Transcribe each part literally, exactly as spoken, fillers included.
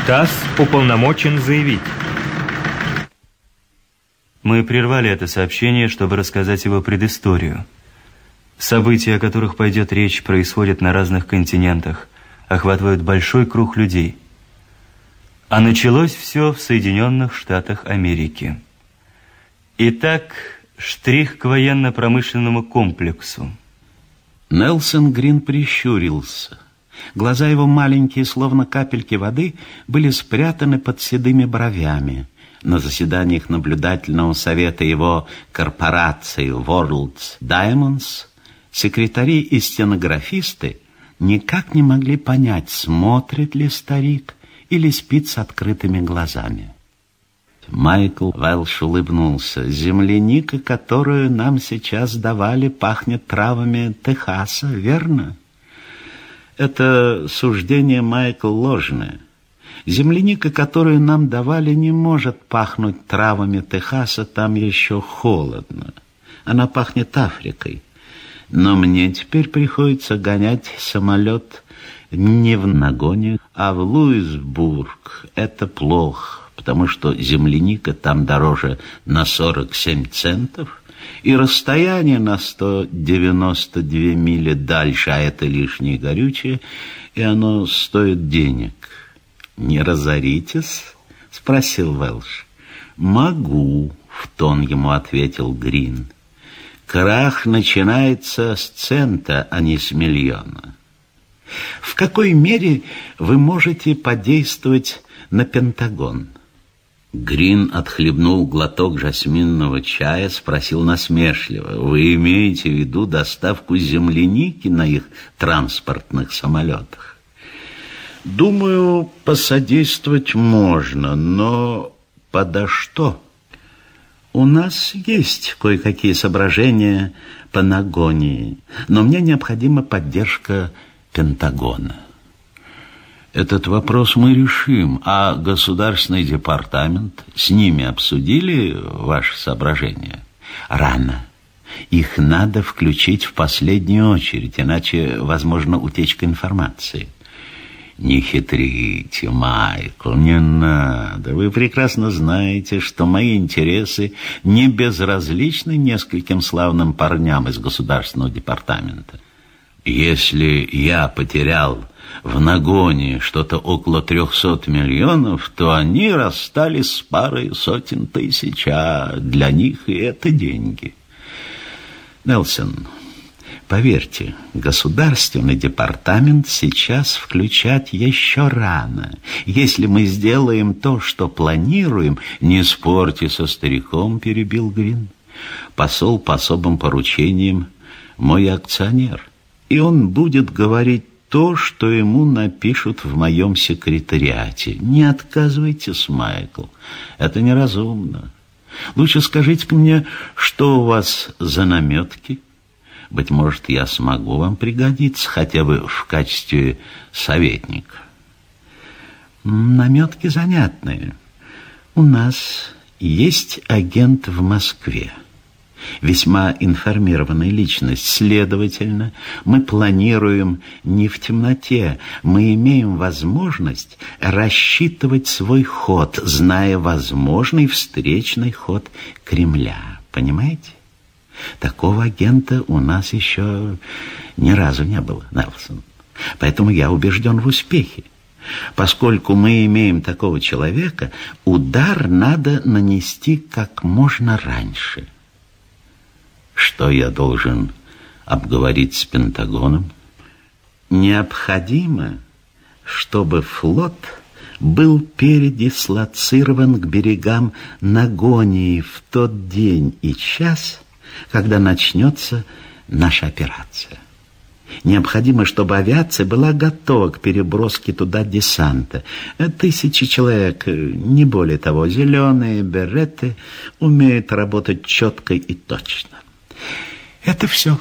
ТАСС уполномочен заявить. Мы прервали это сообщение, чтобы рассказать его предысторию. События, о которых пойдет речь, происходят на разных континентах, охватывают большой круг людей. А началось все в Соединенных Штатах Америки. Итак, штрих к военно-промышленному комплексу. Нельсон Грин прищурился. Глаза его, маленькие, словно капельки воды, были спрятаны под седыми бровями. На заседаниях наблюдательного совета его корпорации World's Diamonds секретари и стенографисты никак не могли понять, смотрит ли старик или спит с открытыми глазами. Майкл Уэлш улыбнулся. «Земляника, которую нам сейчас давали, пахнет травами Техаса, верно?» Это суждение, Майкл, ложное. Земляника, которую нам давали, не может пахнуть травами Техаса, там еще холодно. Она пахнет Африкой. Но мне теперь приходится гонять самолет не в Нагоне, а в Луисбург. Это плохо, потому что земляника там дороже на сорок семь центов, и расстояние на сто девяносто две мили дальше, а это лишнее горючее, и оно стоит денег. «Не разоритесь?» — спросил Уэлш. «Могу», — в тон ему ответил Грин. «Крах начинается с цента, а не с миллиона. В какой мере вы можете подействовать на Пентагон?» Грин отхлебнул глоток жасминного чая, спросил насмешливо: «Вы имеете в виду доставку земляники на их транспортных самолетах?» «Думаю, посодействовать можно, но подо что? У нас есть кое-какие соображения по Нагонии, но мне необходима поддержка Пентагона». «Этот вопрос мы решим, а Государственный департамент, с ними обсудили ваши соображения?» «Рано. Их надо включить в последнюю очередь, иначе возможна утечка информации». «Не хитрите, Майкл, не надо. Вы прекрасно знаете, что мои интересы не безразличны нескольким славным парням из Государственного департамента. Если я потерял в Нагоне что-то около трехсот миллионов, то они расстались с парой сотен тысяч, а для них и это деньги. Нельсон, поверьте, Государственный департамент сейчас включать еще рано. Если мы сделаем то, что планируем...» «Не спорьте со стариком», — перебил Грин. «Посол по особым поручениям мой акционер, и он будет говорить то, что ему напишут в моем секретариате. Не отказывайтесь, Майкл, это неразумно. Лучше скажите мне, что у вас за наметки? Быть может, я смогу вам пригодиться хотя бы в качестве советника». «Наметки занятные. У нас есть агент в Москве. Весьма информированная личность. Следовательно, мы планируем не в темноте. Мы имеем возможность рассчитывать свой ход, зная возможный встречный ход Кремля. Понимаете? Такого агента у нас еще ни разу не было, Нельсон. Поэтому я убежден в успехе. Поскольку мы имеем такого человека, удар надо нанести как можно раньше». «Что я должен обговорить с Пентагоном?» «Необходимо, чтобы флот был передислоцирован к берегам Нагонии в тот день и час, когда начнется наша операция. Необходимо, чтобы авиация была готова к переброске туда десанта. Тысячи человек, не более того. Зеленые береты умеют работать четко и точно. Это все».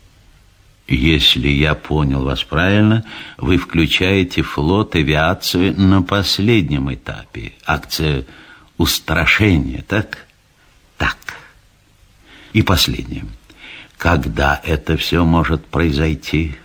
«Если я понял вас правильно, вы включаете флот, авиацию на последнем этапе. Акция устрашения, так?» «Так. И последнее. Когда это все может произойти?»